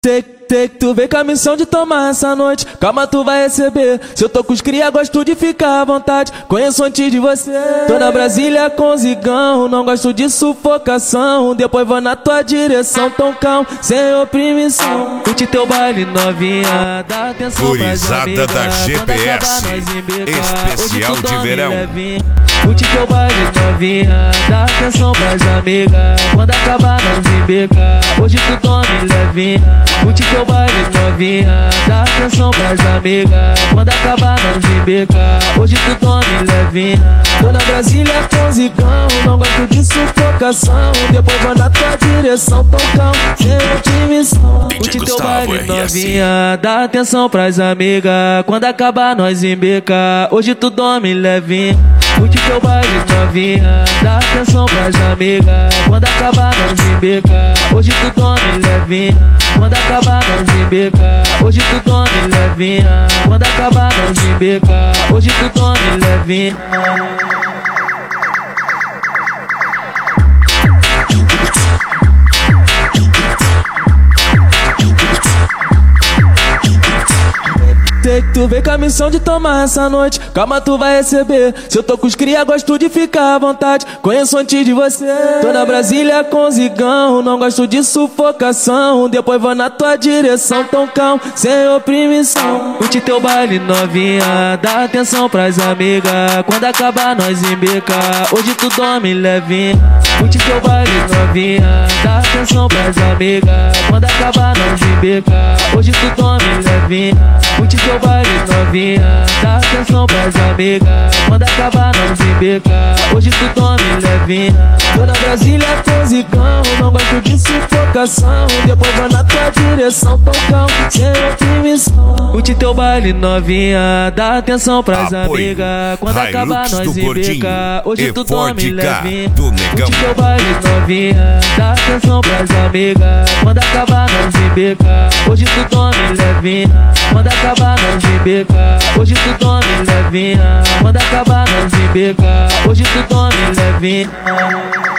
Sei que tu vem com a missão de tomar essa noite. Calma, tu vai receber. Se eu tô com os cria, gosto de ficar à vontade. Conheço antes de você. Tô na Brasília com zigão, não gosto de sufocação. Depois vou na tua direção, tão calmo, sem oprimição. Curte teu baile novinha, dá atenção pras amigas. Da GPS, especial de verão. Curte teu baile novinha, dá atenção pras amigas. Quando acabar nós embeca, hoje tu tome levinha. Curte teu baile novinha, dá atenção pras amigas. Quando acabar nós embeca, hoje tu tome levinha. Tô na Brasília com zigão, não gosto de sufocação. Depois vou na tua direção, tão calmo, sem otimissão. Curte teu baile novinha, dá atenção pras amigas. Quando acabar nós embeca, hoje tu dorme levinha. Curte teu baile novinha, dá atenção pras amigas. Quando acabar nós embeca, hoje tu dorme levinha. Quando acabar nós embeca, hoje tu dorme levinha. Quando acabar nós embeca, hoje tu dorme levinha. Sei que tu vem com a missão de tomar essa noite. Calma, tu vai receber. Se eu tô com os cria, gosto de ficar à vontade. Conheço antes de você. Tô na Brasília com zigão, não gosto de sufocação. Depois vou na tua direção, tão calmo, sem oprimição. Curte teu baile novinha, dá atenção pras amigas. Quando acabar nós embeca, hoje tu dorme levinha. Curte teu baile novinha, dá atenção pras amigas. Quando acabar nós embeca, hoje tu dorme levinha. Curte teu baile novinha, dá atenção pras amigas. Quando acabar nós embeca, hoje tu dorme levinha. Tô na Brasília com zigão, não gosto de sufocação. Depois vou na tua direção, tão calmo, sem oprimição. Curte teu baile novinha, dá atenção pras amigas. Quando acabar nós embeca, hoje tu dorme levinha. Curte teu baile novinha, dá atenção pras amigas. Quando acabar nós embeca, hoje tu dorme levinha. Quando acabar nós embeca, hoje tu dorme levinha. Quando acabar nós embeca, hoje tu dorme levinha.